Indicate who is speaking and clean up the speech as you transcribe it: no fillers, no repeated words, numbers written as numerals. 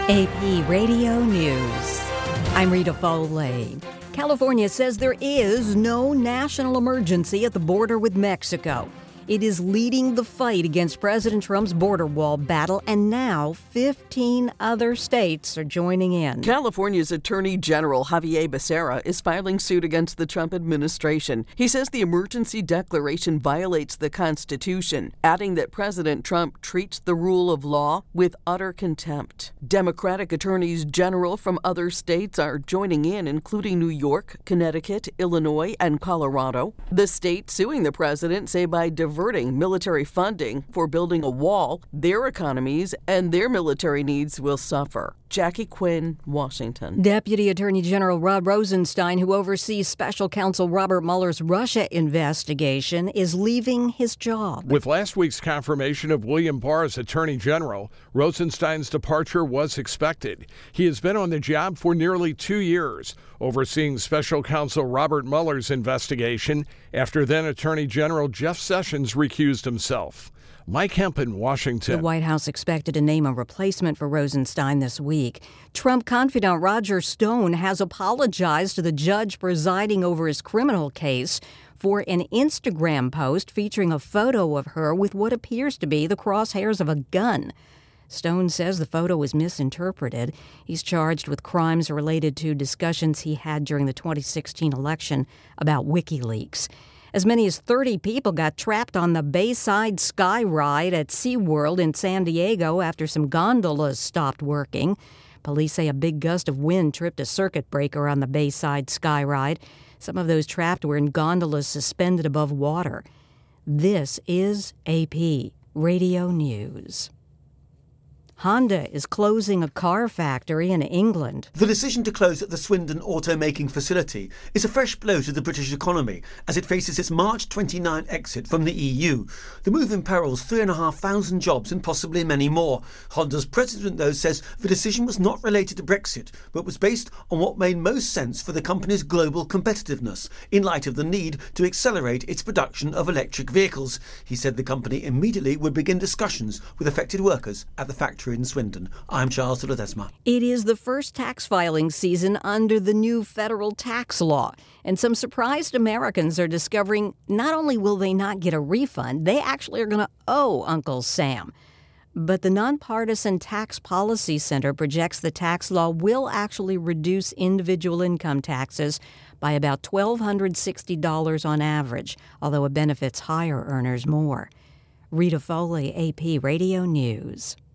Speaker 1: AP Radio News. I'm Rita Foley. California says there is no national emergency at the border with Mexico. It is leading the fight against President Trump's border wall battle, and now 15 other states are joining in.
Speaker 2: California's Attorney General Javier Becerra is filing suit against the Trump administration. He says the emergency declaration violates the Constitution, adding that President Trump treats the rule of law with utter contempt. Democratic attorneys general from other states are joining in, including New York, Connecticut, Illinois, and Colorado. The states suing the president say by diverting military funding for building a wall, their economies and their military needs will suffer. Jackie Quinn, Washington.
Speaker 1: Deputy Attorney General Rod Rosenstein, who oversees Special Counsel Robert Mueller's Russia investigation, is leaving his job.
Speaker 3: With last week's confirmation of William Barr as Attorney General, Rosenstein's departure was expected. He has been on the job for nearly 2 years, overseeing Special Counsel Robert Mueller's investigation after then Attorney General Jeff Sessions recused himself. Mike Hemp in Washington.
Speaker 1: The White House expected to name a replacement for Rosenstein this week. Trump confidant Roger Stone has apologized to the judge presiding over his criminal case for an Instagram post featuring a photo of her with what appears to be the crosshairs of a gun. Stone says the photo was misinterpreted. He's charged with crimes related to discussions he had during the 2016 election about WikiLeaks. As many as 30 people got trapped on the Bayside Sky Ride at SeaWorld in San Diego after some gondolas stopped working. Police say a big gust of wind tripped a circuit breaker on the Bayside Sky Ride. Some of those trapped were in gondolas suspended above water. This is AP Radio News. Honda is closing a car factory in England.
Speaker 4: The decision to close the Swindon automaking facility is a fresh blow to the British economy as it faces its March 29 exit from the EU. The move imperils 3,500 jobs and possibly many more. Honda's president, though, says the decision was not related to Brexit, but was based on what made most sense for the company's global competitiveness in light of the need to accelerate its production of electric vehicles. He said the company immediately would begin discussions with affected workers at the factory in Swindon. I'm Charles de Ledesma.
Speaker 1: It is the first tax filing season under the new federal tax law, and some surprised Americans are discovering not only will they not get a refund, they actually are going to owe Uncle Sam. But the Nonpartisan Tax Policy Center projects the tax law will actually reduce individual income taxes by about $1,260 on average, although it benefits higher earners more. Rita Foley, AP Radio News.